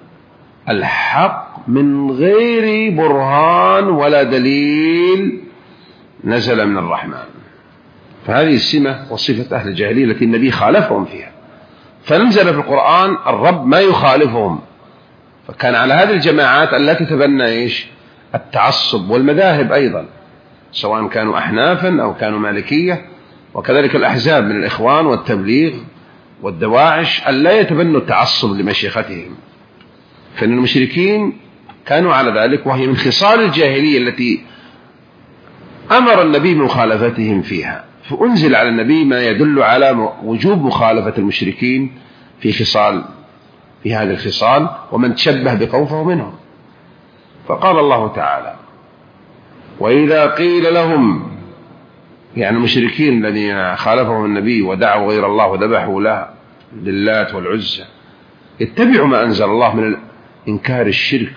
الحق من غير برهان ولا دليل نزل من الرحمن. فهذه السمة وصفة أهل الجاهلية التي النبي خالفهم فيها، فنزل في القرآن الرب ما يخالفهم. فكان على هذه الجماعات أن لا تتبنى إيش؟ التعصب، والمذاهب أيضا سواء كانوا أحنافا أو كانوا مالكية، وكذلك الأحزاب من الإخوان والتبليغ والدواعش، أن لا يتبنوا التعصب لمشيختهم، فإن المشركين كانوا على ذلك، وهي من خصال الجاهلية التي أمر النبي بمخالفتهم فيها. فأنزل على النبي ما يدل على وجوب مخالفة المشركين في هذه الخصال، ومن تشبه بقوم فهو منهم. فقال الله تعالى: وإذا قيل لهم، يعني المشركين الذين خالفهم النبي ودعوا غير الله وذبحوا له للات والعزى، اتبعوا ما أنزل الله من إنكار الشرك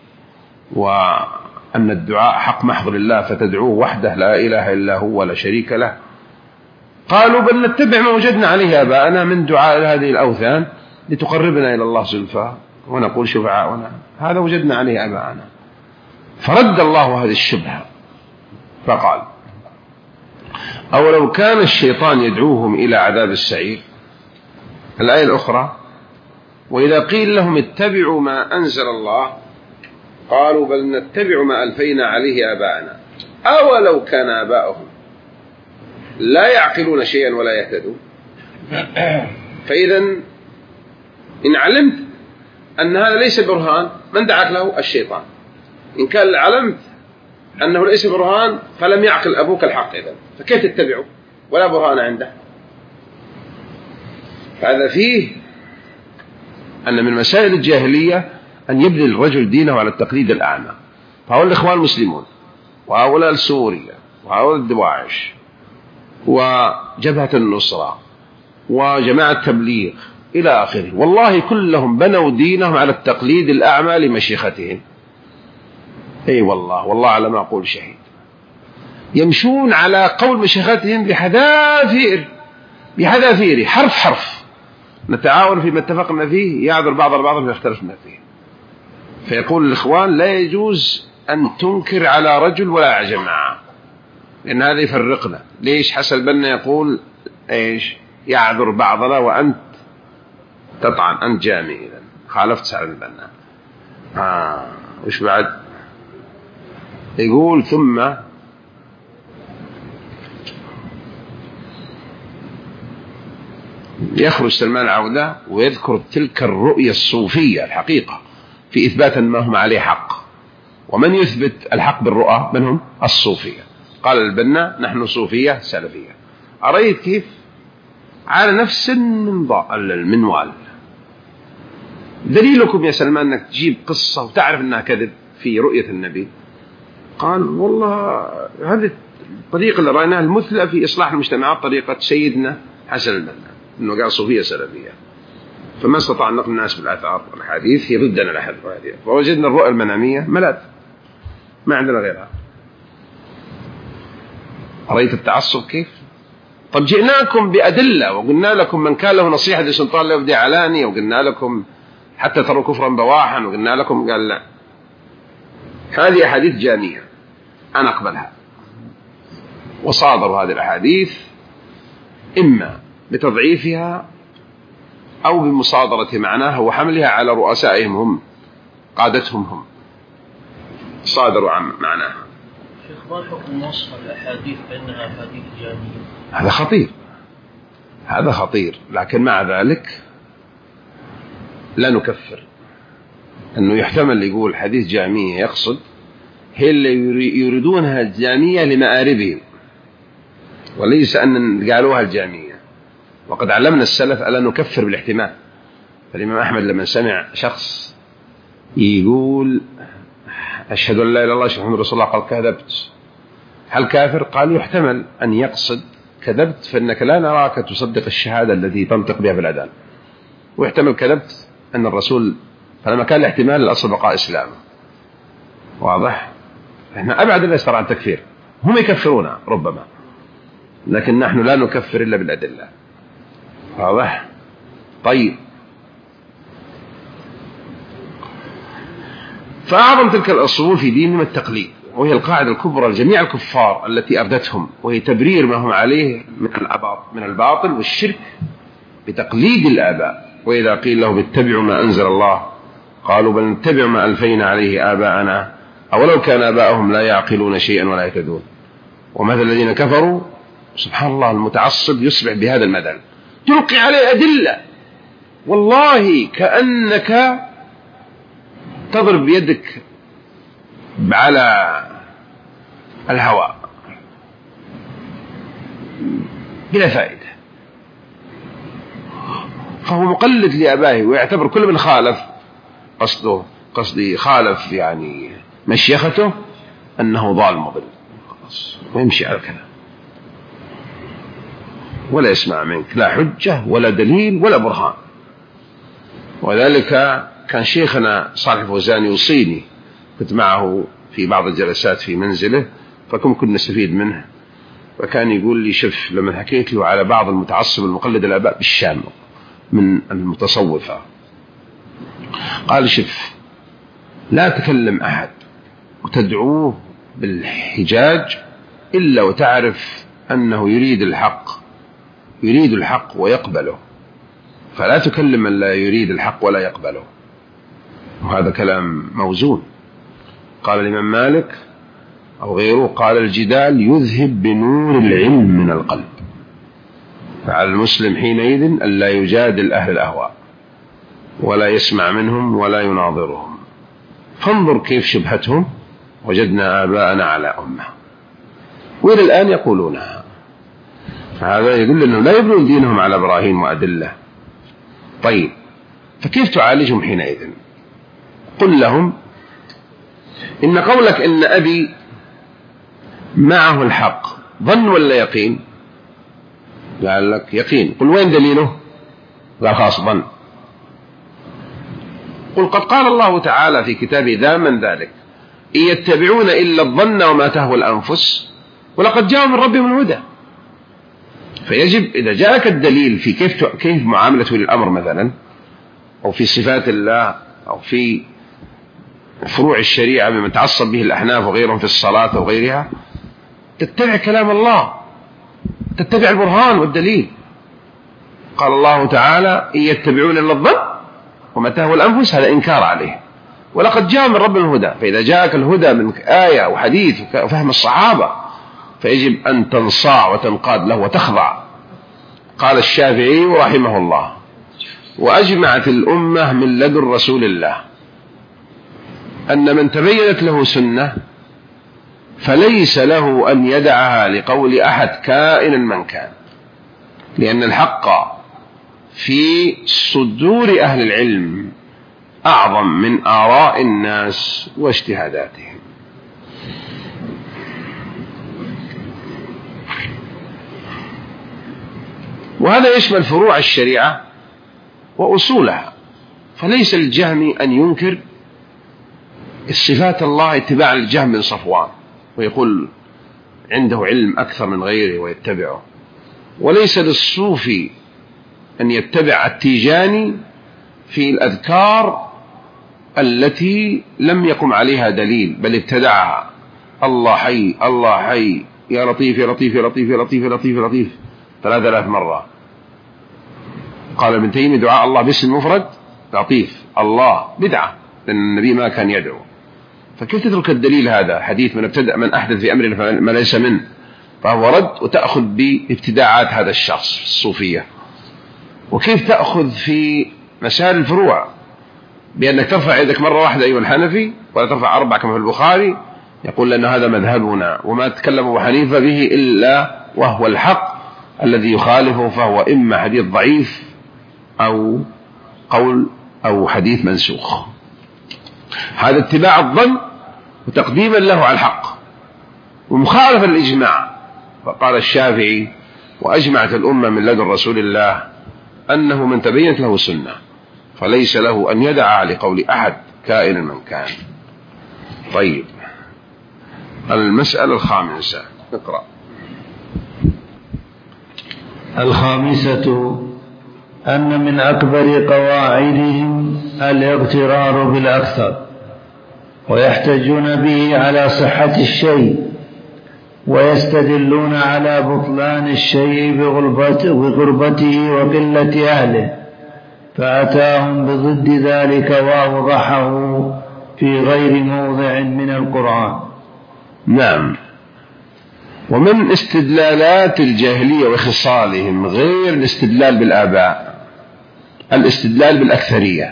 وأن الدعاء حق محض لله فتدعوه وحده لا إله إلا هو ولا شريك له. قالوا بل نتبع ما وجدنا عليه آباءنا من دعاء هذه الأوثان لتقربنا إلى الله زلفى ونقول شفعاؤنا، هذا وجدنا عليه آباءنا. فرد الله هذه الشبهة فقال: أولو كان الشيطان يدعوهم إلى عذاب السعير. الآية الأخرى: وإذا قيل لهم اتبعوا ما أنزل الله قالوا بل نتبع ما ألفينا عليه آباءنا أولو كان آباؤهم لا يعقلون شيئا ولا يهتدون. فإذا إن علمت أن هذا ليس برهان، من دعاك له؟ الشيطان. إن كان علمت أنه ليس برهان فلم يعقل أبوك الحق، إذن فكيف تتبعه ولا برهان عنده؟ فهذا فيه أن من مسائل الجاهلية أن يبني الرجل دينه على التقليد الأعمى. فهؤلاء الإخوان المسلمون وهؤلاء السورية وهؤلاء الدواعش وجبهة النصرة وجماعة التبليغ إلى آخره، والله كلهم بنوا دينهم على التقليد الأعمى لمشيختهم. أي والله على ما أقول شهيد. يمشون على قول مشيختهم بحذافير حرف نتعاون فيما اتفقنا فيه، يعذر بعض البعض فيما اختلفنا فيه. فيقول الإخوان لا يجوز أن تنكر على رجل ولا على جماعة، لأن هذا يفرقنا. ليش؟ حسن البنا يقول إيش؟ يعذر بعضنا وأنت تطعن، أنت جامع، إذن خالفت سعد البنا. وش بعد؟ يقول ثم يخرج سلمان العودة ويذكر تلك الرؤية الصوفية الحقيقة في إثبات ما هم عليه حق. ومن يثبت الحق بالرؤى من هم؟ الصوفية. قال البنا نحن صوفية سلفية. أرأيت كيف؟ على نفس المنوال. دليلكم يا سلمان أنك تجيب قصة وتعرف أنها كذب في رؤية النبي. قال والله هذه الطريقة اللي رأيناها المثلى في إصلاح المجتمعات طريقة سيدنا حسن البنا، أنه قال صوفية سلفية. فما استطاع نقل الناس بالآثار والحديث يردنا لحد هذه، فوجدنا الرؤى المنامية ملاذ، ما عندنا غيرها. رأيت التعصب كيف؟ طب جئناكم بأدلة وقلنا لكم من كان له نصيحة لسلطان لا يبدي علانية، وقلنا لكم حتى تروا كفرا بواحا، وقلنا لكم. قال لا، هذه أحاديث جامية أنا أقبلها. وصادروا هذه الأحاديث إما بتضعيفها أو بمصادرة معناها وحملها على رؤسائهم هم، قادتهم هم، صادروا عن معناها. شيخ، ما حكم وصف الأحاديث بأنها أحاديث جامية؟ هذا خطير، لكن مع ذلك لا نكفر. أنه يحتمل يقول حديث جامية يقصد هي اللي يريدونها الجامية لمآربهم، وليس أن قالوها الجامية. وقد علمنا السلف ألا نكفر بالاحتمال. فالإمام أحمد لما سمع شخص يقول أشهد أن لا إله إلا الله أشهد أن محمدا رسول الله، قال كذبت، هل كافر؟ قال يحتمل أن يقصد كذبت فإنك لا نراك تصدق الشهادة التي تنطق بها بالأذان، ويحتمل كذبت أن الرسول، فلما كان الاحتمال الأصل بقاء إسلامه. واضح؟ إحنا أبعد لا يستطيع عن تكفير، هم يكفرون ربما، لكن نحن لا نكفر إلا بالأدلة. واضح؟ طيب، فأعظم تلك الأصول في دينهم التقليد، وهي القاعدة الكبرى لجميع الكفار التي أردتهم، وهي تبرير ما هم عليه من الباطل والشرك بتقليد الآباء. وإذا قيل لهم اتبعوا ما أنزل الله قالوا بل نتبع ما ألفينا عليه آباءنا أولو كان آباءهم لا يعقلون شيئا ولا يهتدون. ومثل الذين كفروا، سبحان الله، المتعصب يصبح بهذا المثل، تلقي عليه أدلة والله كأنك تضرب بيدك على الهواء بلا فائدة. فهو مقلد لآبائه، ويعتبر كل من خالف قصدي خالف يعني مشيخته أنه ضال مضل، ويمشي على الكلام ولا يسمع منك لا حجة ولا دليل ولا برهان. وذلك كان شيخنا صالح الفوزان يوصيني، كنت معه في بعض الجلسات في منزله فكنت نستفيد منه، وكان يقول لي شوف، لما حكيت له على بعض المتعصب المقلد الآباء بالشام من المتصوفة، قال شوف، لا تكلم أحد وتدعوه بالحجاج إلا وتعرف أنه يريد الحق ويقبله، فلا تكلم من لا يريد الحق ولا يقبله. وهذا كلام موزون. قال الإمام مالك أو غيره، قال الجدال يذهب بنور العلم من القلب، فعلى المسلم حينئذ أن لا يجادل أهل الأهواء ولا يسمع منهم ولا يناظرهم. فانظر كيف شبهتهم، وجدنا آباءنا على أمة وإلى الآن يقولونها. فهذا يدل أنهم لا يبنون دينهم على براهين وأدلة. طيب، فكيف تعالجهم حينئذ؟ قل لهم إن قولك إن أبي معه الحق ظن ولا يقين؟ قال لك يقين. قل وين دليله؟ قال خاص ظن. قل قد قال الله تعالى في كتابه ذا من ذلك إن يتبعون إلا الظن وما تهوى الأنفس ولقد جاءوا من ربهم الهدى. فيجب إذا جاءك الدليل في كيف معاملته للأمر مثلا، أو في صفات الله، أو في فروع الشريعة مما تعصب به الأحناف وغيرهم في الصلاة وغيرها، تتبع كلام الله، تتبع البرهان والدليل. قال الله تعالى إن يتبعون إلا الظن وما تهوى الأنفس، هذا إنكار عليه، ولقد جاء من رب الهدى. فإذا جاءك الهدى من آية وحديث وفهم الصحابة فيجب أن تنصاع وتنقاد له وتخضع. قال الشافعي رحمه الله وأجمعت الأمة من لدن رسول الله أن من تبينت له سنة فليس له أن يدعها لقول أحد كائنا من كان، لأن الحق في صدور أهل العلم أعظم من آراء الناس واجتهاداتهم. وهذا يشمل فروع الشريعة وأصولها. فليس الجهمي أن ينكر الصفات الله اتباع الجهم بن صفوان ويقول عنده علم أكثر من غيره ويتبعه، وليس للصوفي أن يتبع التيجاني في الأذكار التي لم يقم عليها دليل بل ابتدعها. الله حي الله حي يا لطيف يا لطيف يا لطيف يا لطيف يا لطيف يا لطيف 3000 مرة. قال ابن تيمية دعاء الله باسم مفرد لطيف الله بدعة، لأن النبي ما كان يدعو. فكيف تترك الدليل هذا حديث من أحدث في أمر ما ليس منه فهو رد، وتأخذ بابتداعات هذا الشخص الصوفية؟ وكيف تأخذ في مسائل الفروع بأنك ترفع يدك مرة واحدة أيها الحنفي ولا ترفع 4 كما في البخاري؟ يقول لأن هذا مذهبنا وما تكلم أبو حنيفة به إلا وهو الحق، الذي يخالفه فهو إما حديث ضعيف أو قول أو حديث منسوخ. هذا اتباع الظن وتقديما له على الحق ومخالفة للإجماع. فقال الشافعي وأجمعت الأمة من لدن رسول الله أنه من تبينت له سنة فليس له أن يدعى لقول أحد كائنا من كان. طيب، المسألة الخامسة اقرأ. الخامسة أن من أكبر قواعدهم الاغترار بالأكثر، ويحتجون به على صحة الشيء، ويستدلون على بطلان الشيء بغربته وقلة أهله، فأتاهم بضد ذلك وأوضحه في غير موضع من القرآن. نعم. ومن استدلالات الجاهلية وخصالهم غير الاستدلال بالآباء الاستدلال بالأكثرية،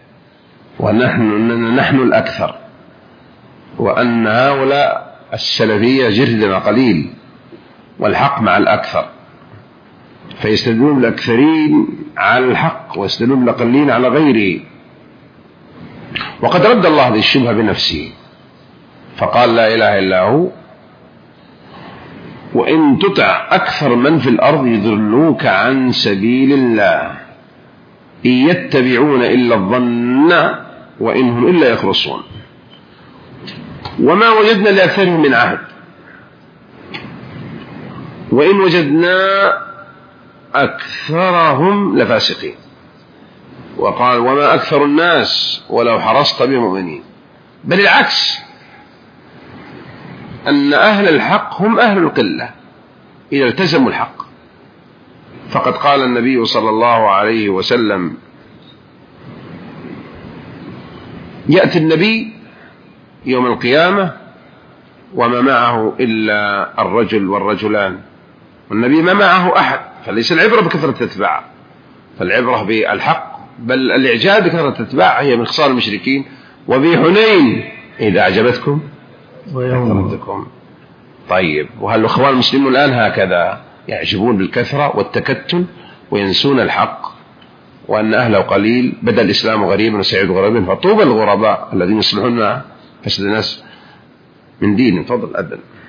ونحن الأكثر، وأن هؤلاء السلفية جردنا قليل والحق مع الأكثر، فيستدلون بالأكثرين على الحق ويستدلون بالأقلين على غيره. وقد رد الله هذه الشبهة بنفسه فقال لا إله إلا هو وإن تطع أكثر من في الأرض يضلوك عن سبيل الله إن يتبعون إلا الظن وإن هم إلا يخرصون وما وجدنا لأكثرهم من عهد وإن وجدنا أكثرهم لفاسقين. وقال وما أكثر الناس ولو حرصت بمؤمنين، بل العكس، أن أهل الحق هم أهل القلة إذا التزموا الحق. فقد قال النبي صلى الله عليه وسلم يأتي النبي يوم القيامة وما معه إلا الرجل والرجلان، والنبي ما معه أحد، فليس العبرة بكثرة الاتباع، فالعبرة بالحق، بل الإعجاب بكثرة الاتباع هي من خصال المشركين. وفي حنين إذا أعجبتكم كثرتكم. طيب، وهل الأخوان المسلمون الآن هكذا يعجبون بالكثرة والتكتل وينسون الحق وأن أهله قليل؟ بدأ الإسلام غريبا وسيعود غريبا، فطوبى الغرباء الذين يصلحون فسد الناس من دين. تفضل أذن.